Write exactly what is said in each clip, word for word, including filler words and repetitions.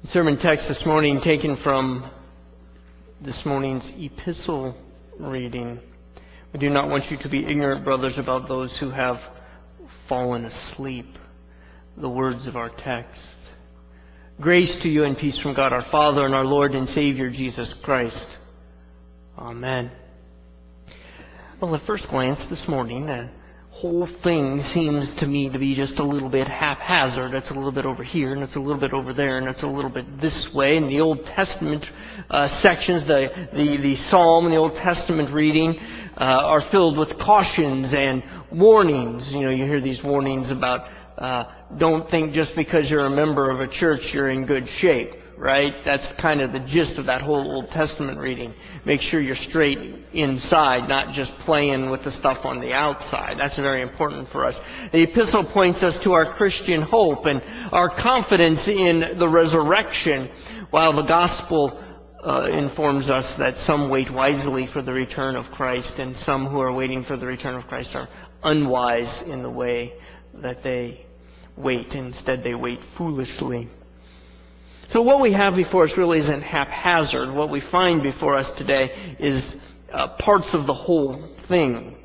Sermon text this morning taken from this morning's epistle reading. We do not want you to be ignorant, brothers, about those who have fallen asleep. The words of our text. Grace to you and peace from God our Father and our Lord and Savior Jesus Christ. Amen. Well, at first glance this morning, the whole thing seems to me to be just a little bit haphazard. It's a little bit over here, and it's a little bit over there, and it's a little bit this way. In the Old Testament uh, sections, the, the, the Psalm and the Old Testament reading uh, are filled with cautions and warnings. You know, you hear these warnings about uh, don't think just because you're a member of a church you're in good shape. Right? That's kind of the gist of that whole Old Testament reading. Make sure you're straight inside, not just playing with the stuff on the outside. That's very important for us. The epistle points us to our Christian hope and our confidence in the resurrection, while the gospel uh, informs us that some wait wisely for the return of Christ, and some who are waiting for the return of Christ are unwise in the way that they wait. Instead, they wait foolishly. So what we have before us really isn't haphazard. What we find before us today is uh, parts of the whole thing.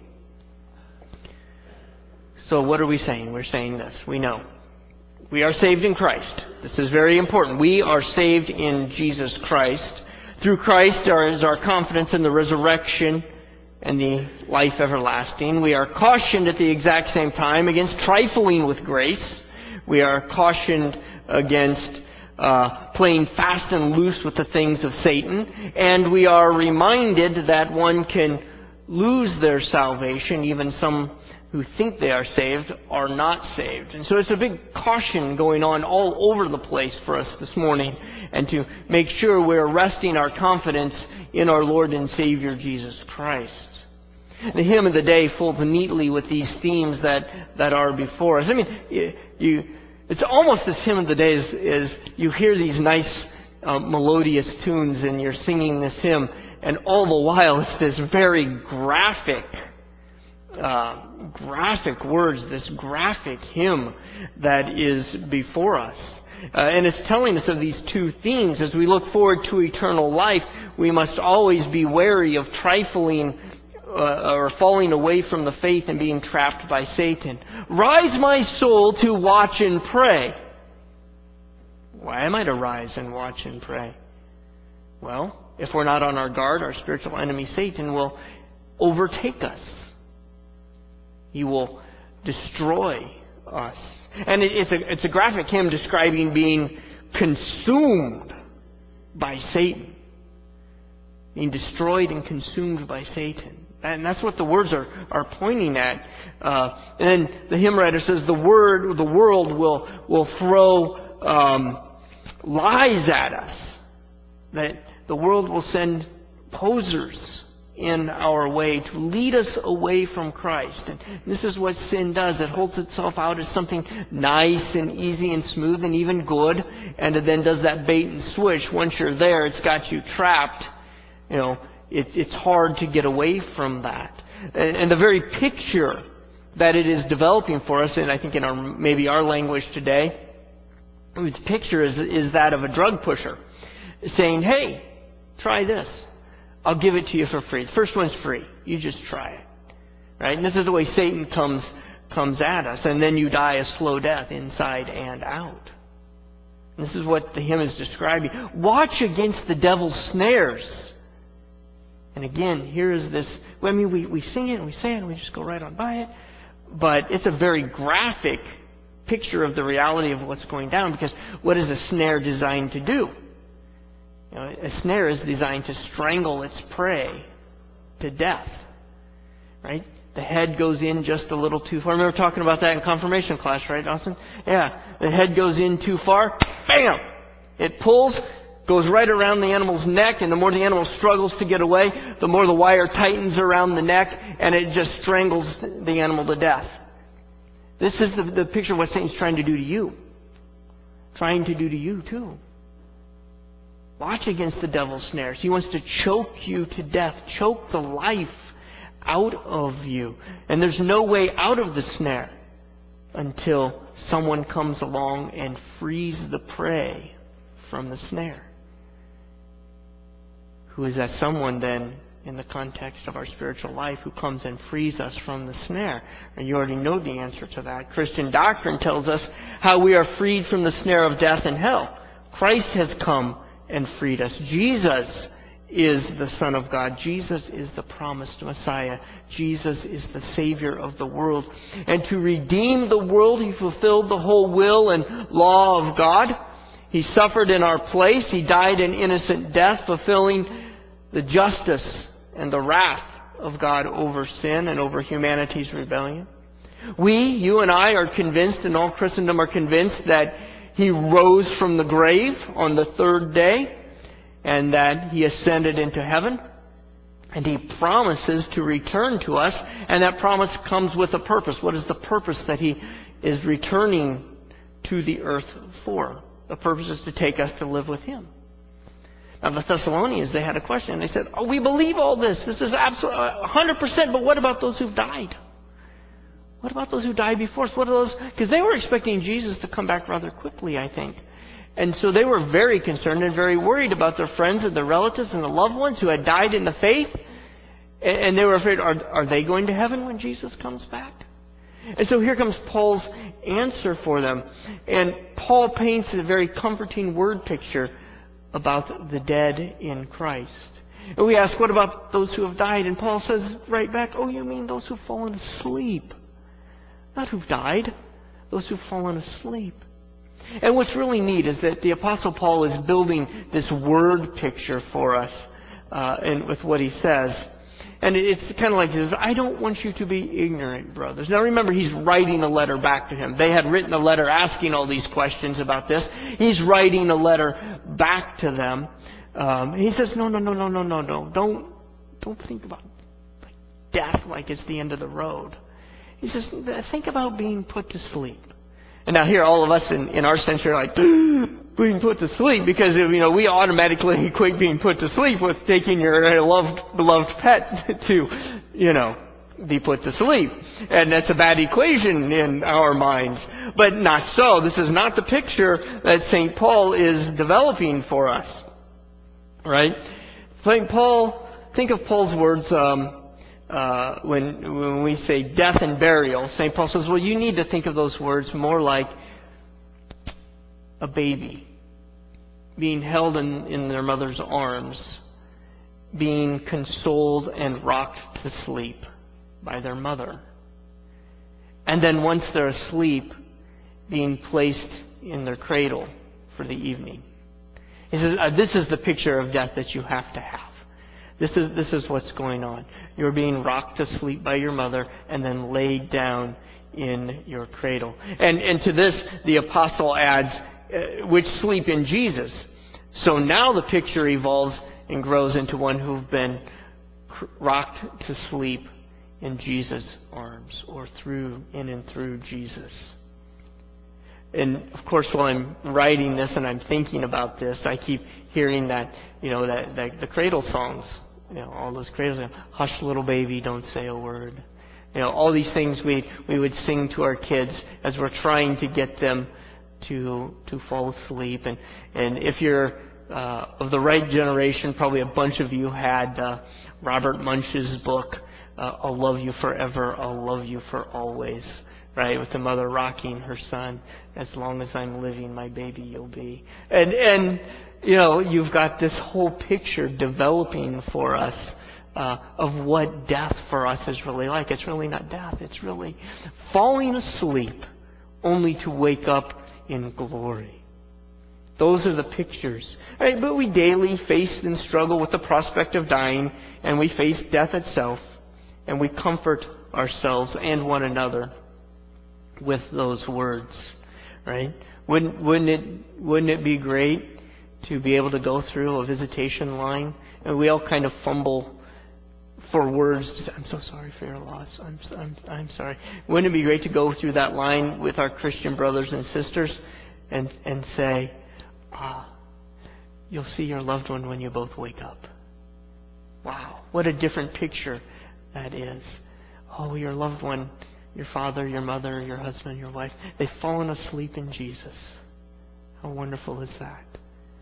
So what are we saying? We're saying this. We know. We are saved in Christ. This is very important. We are saved in Jesus Christ. Through Christ there is our confidence in the resurrection and the life everlasting. We are cautioned at the exact same time against trifling with grace. We are cautioned against Uh, playing fast and loose with the things of Satan, and we are reminded that one can lose their salvation. Even some who think they are saved are not saved. And so it's a big caution going on all over the place for us this morning, and to make sure we're resting our confidence in our Lord and Savior Jesus Christ. The hymn of the day folds neatly with these themes that, that are before us. I mean, you, you It's almost this hymn of the day is, is you hear these nice uh, melodious tunes and you're singing this hymn, and all the while it's this very graphic, uh, graphic words, this graphic hymn that is before us. Uh, and it's telling us of these two themes. As we look forward to eternal life, we must always be wary of trifling Uh, or falling away from the faith and being trapped by Satan. Rise, my soul, to watch and pray. Why am I to rise and watch and pray? Well, if we're not on our guard, our spiritual enemy Satan will overtake us. He will destroy us. And it, it's a it's a graphic hymn describing being consumed by Satan. Being destroyed and consumed by Satan. And that's what the words are, are pointing at. Uh, and then the hymn writer says the word, the world will, will throw, um, lies at us. That the world will send posers in our way to lead us away from Christ. And this is what sin does. It holds itself out as something nice and easy and smooth and even good. And it then does that bait and switch. Once you're there, it's got you trapped. You know, It, it's hard to get away from that. And, and the very picture that it is developing for us, and I think in our, maybe our language today, its picture is, is that of a drug pusher saying, hey, try this. I'll give it to you for free. The first one's free. You just try it. Right? And this is the way Satan comes, comes at us. And then you die a slow death inside and out. And this is what the hymn is describing. Watch against the devil's snares. And again, here is this, well, I mean, we, we sing it and we say it and we just go right on by it. But it's a very graphic picture of the reality of what's going down, because what is a snare designed to do? You know, a snare is designed to strangle its prey to death. Right? The head goes in just a little too far. I remember talking about that in confirmation class, right, Austin? Yeah. The head goes in too far. Bam! It pulls. Goes right around the animal's neck, and the more the animal struggles to get away, the more the wire tightens around the neck, and it just strangles the animal to death. This is the, the picture of what Satan's trying to do to you. Trying to do to you, too. Watch against the devil's snares. He wants to choke you to death, choke the life out of you. And there's no way out of the snare until someone comes along and frees the prey from the snare. Who is that someone then in the context of our spiritual life who comes and frees us from the snare? And you already know the answer to that. Christian doctrine tells us how we are freed from the snare of death and hell. Christ has come and freed us. Jesus is the Son of God. Jesus is the promised Messiah. Jesus is the Savior of the world. And to redeem the world, He fulfilled the whole will and law of God. He suffered in our place. He died an innocent death, fulfilling the justice and the wrath of God over sin and over humanity's rebellion. We, you and I, are convinced, and all Christendom are convinced, that He rose from the grave on the third day, and that He ascended into heaven, and He promises to return to us, and that promise comes with a purpose. What is the purpose that He is returning to the earth for? The purpose is to take us to live with Him. Now the Thessalonians, they had a question. They said, oh, we believe all this. This is absolutely one hundred percent, but what about those who've died? What about those who died before us? What are those? Because they were expecting Jesus to come back rather quickly, I think. And so they were very concerned and very worried about their friends and their relatives and the loved ones who had died in the faith. And they were afraid, are, are they going to heaven when Jesus comes back? And so here comes Paul's answer for them. And Paul paints a very comforting word picture about the dead in Christ. And we ask, what about those who have died? And Paul says right back, oh, you mean those who've fallen asleep? Not who've died, those who've fallen asleep. And what's really neat is that the Apostle Paul is building this word picture for us uh, and with what he says. And it's kind of like this, I don't want you to be ignorant, brothers. Now remember, he's writing a letter back to him. They had written a letter asking all these questions about this. He's writing a letter back to them. Um, he says, no, no, no, no, no, no, no. Don't, don't think about like death like it's the end of the road. He says, think about being put to sleep. And now here, all of us in, in our sense are like, being put to sleep, because, you know, we automatically equate being put to sleep with taking your loved, beloved pet to, you know, be put to sleep. And that's a bad equation in our minds. But not so. This is not the picture that Saint Paul is developing for us. Right? Saint Paul, think of Paul's words, um, Uh, when, when we say death and burial. Saint Paul says, well, you need to think of those words more like a baby being held in, in their mother's arms, being consoled and rocked to sleep by their mother. And then once they're asleep, being placed in their cradle for the evening. He says, uh, this is the picture of death that you have to have. This is, this is what's going on. You're being rocked to sleep by your mother and then laid down in your cradle. And, and to this, the apostle adds, uh, which sleep in Jesus. So now the picture evolves and grows into one who've been rocked to sleep in Jesus' arms, or through, in and through Jesus. And of course, while I'm writing this and I'm thinking about this, I keep hearing that, you know, that, that the cradle songs, you know, all those cradle songs, hush little baby, don't say a word. You know, all these things we, we would sing to our kids as we're trying to get them to, to fall asleep. And, and if you're, uh, of the right generation, probably a bunch of you had, uh, Robert Munch's book, uh, I'll Love You Forever, I'll Love You for Always. Right, with the mother rocking her son, as long as I'm living, my baby you'll be. And, and, you know, you've got this whole picture developing for us, uh, of what death for us is really like. It's really not death. It's really falling asleep only to wake up in glory. Those are the pictures. Right, but we daily face and struggle with the prospect of dying, and we face death itself, and we comfort ourselves and one another with those words, right? Wouldn't, wouldn't it, wouldn't it be great to be able to go through a visitation line? And we all kind of fumble for words to say, I'm so sorry for your loss. I'm, I'm, I'm sorry. Wouldn't it be great to go through that line with our Christian brothers and sisters and, and say, ah, you'll see your loved one when you both wake up. Wow. What a different picture that is. Oh, your loved one, your father, your mother, your husband, your wife, they've fallen asleep in Jesus. How wonderful is that?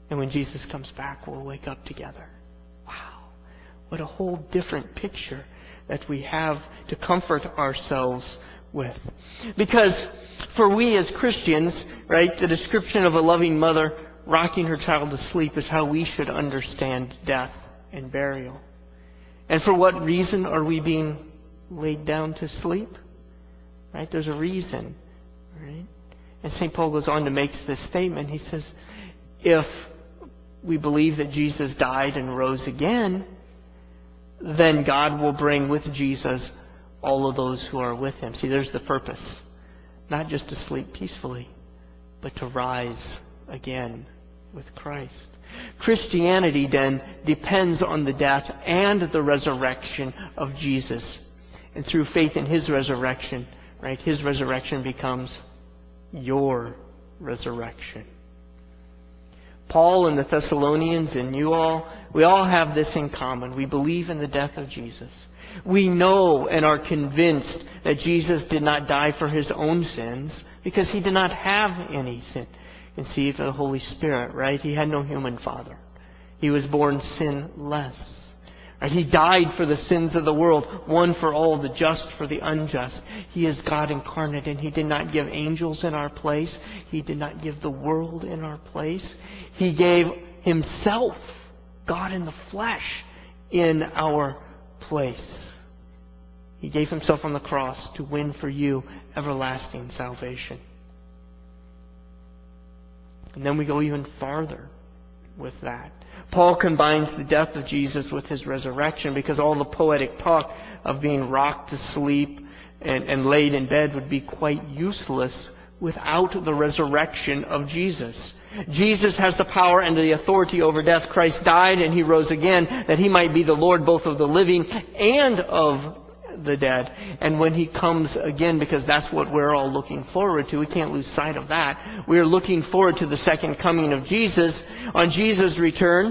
And when Jesus comes back, we'll wake up together. Wow. What a whole different picture that we have to comfort ourselves with. Because for we as Christians, right, the description of a loving mother rocking her child to sleep is how we should understand death and burial. And for what reason are we being laid down to sleep? Right? There's a reason. Right? And Saint Paul goes on to make this statement. He says, if we believe that Jesus died and rose again, then God will bring with Jesus all of those who are with him. See, there's the purpose. Not just to sleep peacefully, but to rise again with Christ. Christianity then depends on the death and the resurrection of Jesus. And through faith in his resurrection, right, his resurrection becomes your resurrection. Paul and the Thessalonians and you all, we all have this in common. We believe in the death of Jesus. We know and are convinced that Jesus did not die for his own sins because he did not have any sin. Conceived of the Holy Spirit, right? He had no human father. He was born sinless. Right? He died for the sins of the world, one for all, the just for the unjust. He is God incarnate, and he did not give angels in our place. He did not give the world in our place. He gave himself, God in the flesh, in our place. He gave himself on the cross to win for you everlasting salvation. And then we go even farther with that. Paul combines the death of Jesus with his resurrection, because all the poetic talk of being rocked to sleep and, and laid in bed would be quite useless without the resurrection of Jesus. Jesus has the power and the authority over death. Christ died and he rose again that he might be the Lord both of the living and of the dead. And when he comes again, because that's what we're all looking forward to, we can't lose sight of that. We're looking forward to the second coming of Jesus. On Jesus' return,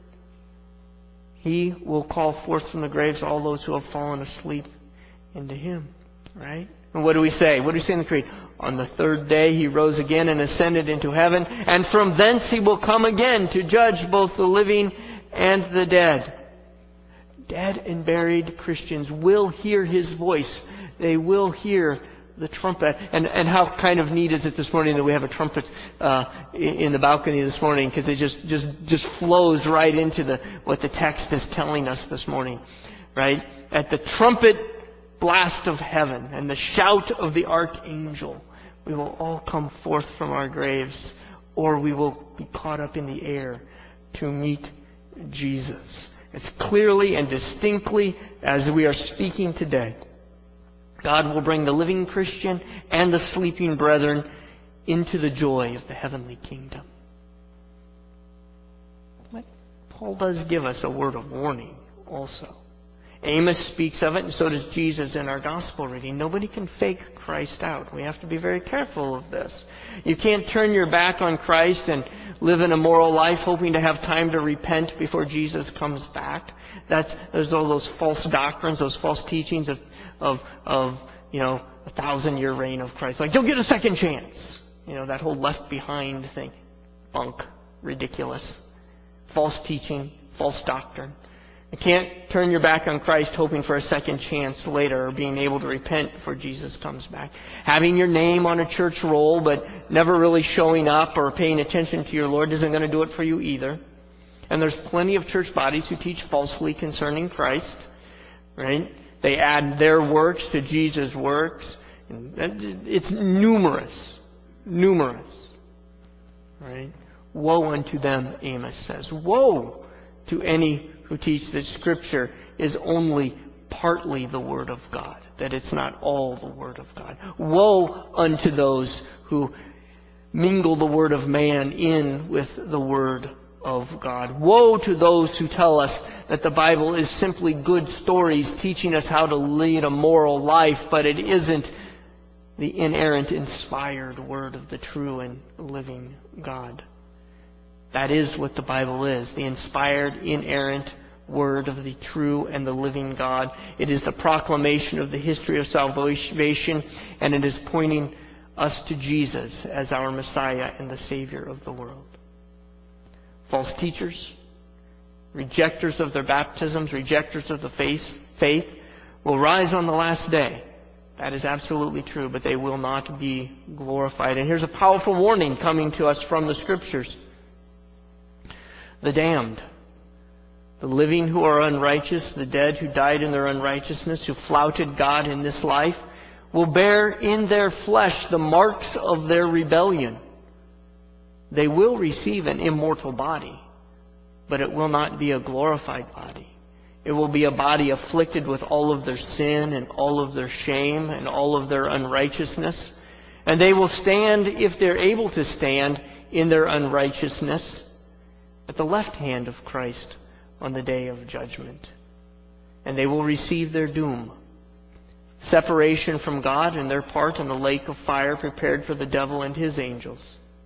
he will call forth from the graves all those who have fallen asleep into him. Right? And what do we say? What do we say in the creed? On the third day he rose again and ascended into heaven, and from thence he will come again to judge both the living and the dead. Dead and buried Christians will hear his voice. They will hear the trumpet. And, and how kind of neat is it this morning that we have a trumpet uh, in the balcony this morning, because it just, just, just flows right into the what the text is telling us this morning. Right? At the trumpet blast of heaven and the shout of the archangel, we will all come forth from our graves, or we will be caught up in the air to meet Jesus. As clearly and distinctly as we are speaking today, God will bring the living Christian and the sleeping brethren into the joy of the heavenly kingdom. But Paul does give us a word of warning also. Amos speaks of it, and so does Jesus in our gospel reading. Nobody can fake Christ out. We have to be very careful of this. You can't turn your back on Christ and live an immoral life hoping to have time to repent before Jesus comes back. That's, there's all those false doctrines, those false teachings of, of, of, you know, a thousand year reign of Christ. Like, you'll get a second chance. You know, that whole left behind thing. Bunk. Ridiculous. False teaching. False doctrine. You can't turn your back on Christ hoping for a second chance later, or being able to repent before Jesus comes back. Having your name on a church roll but never really showing up or paying attention to your Lord isn't going to do it for you either. And there's plenty of church bodies who teach falsely concerning Christ. Right? They add their works to Jesus' works. It's numerous. Numerous. Right? Woe unto them, Amos says. Woe to any who teach that Scripture is only partly the Word of God, that it's not all the Word of God. Woe unto those who mingle the Word of man in with the Word of God. Woe to those who tell us that the Bible is simply good stories teaching us how to lead a moral life, but it isn't the inerrant, inspired Word of the true and living God. That is what the Bible is, the inspired, inerrant Word of the true and the living God. It is the proclamation of the history of salvation, and it is pointing us to Jesus as our Messiah and the Savior of the world. false teachers, rejectors of their baptisms, rejectors of the faith, faith will rise on the last day. That is absolutely true, but they will not be glorified. And here's a powerful warning coming to us from the Scriptures. The damned, the living who are unrighteous, the dead who died in their unrighteousness, who flouted God in this life, will bear in their flesh the marks of their rebellion. They will receive an immortal body, but it will not be a glorified body. It will be a body afflicted with all of their sin and all of their shame and all of their unrighteousness. And they will stand, if they're able to stand, in their unrighteousness at the left hand of Christ on the day of judgment. And they will receive their doom. Separation from God and their part in the lake of fire prepared for the devil and his angels.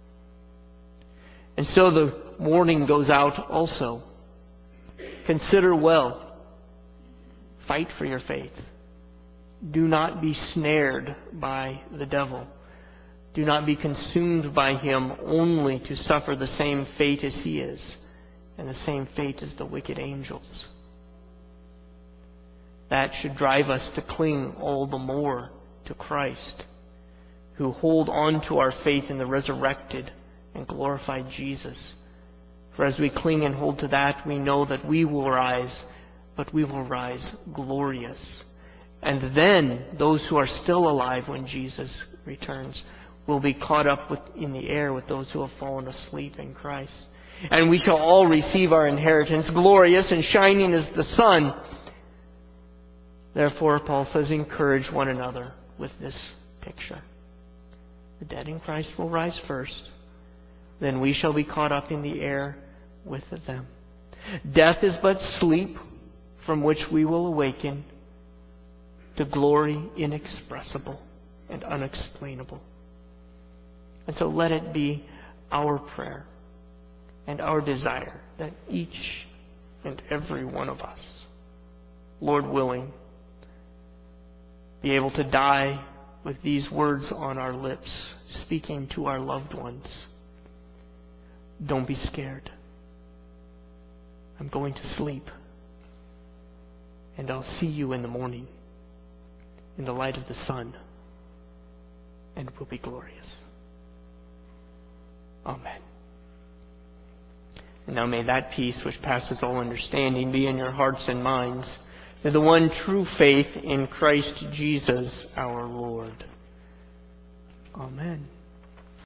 And so the warning goes out also. Consider well. Fight for your faith. Do not be snared by the devil. Do not be consumed by him only to suffer the same fate as he is, and the same fate as the wicked angels. That should drive us to cling all the more to Christ, who hold on to our faith in the resurrected and glorified Jesus. For as we cling and hold to that, we know that we will rise, but we will rise glorious. And then those who are still alive when Jesus returns will be caught up with, in the air with those who have fallen asleep in Christ. And we shall all receive our inheritance, glorious and shining as the sun. Therefore, Paul says, encourage one another with this picture. The dead in Christ will rise first. Then we shall be caught up in the air with them. Death is but sleep from which we will awaken to glory inexpressible and unexplainable. And so let it be our prayer and our desire that each and every one of us, Lord willing, be able to die with these words on our lips, speaking to our loved ones. Don't be scared. I'm going to sleep. And I'll see you in the morning in the light of the sun. And it will be glorious. Amen. And now may that peace which passes all understanding be in your hearts and minds, to the one true faith in Christ Jesus our Lord.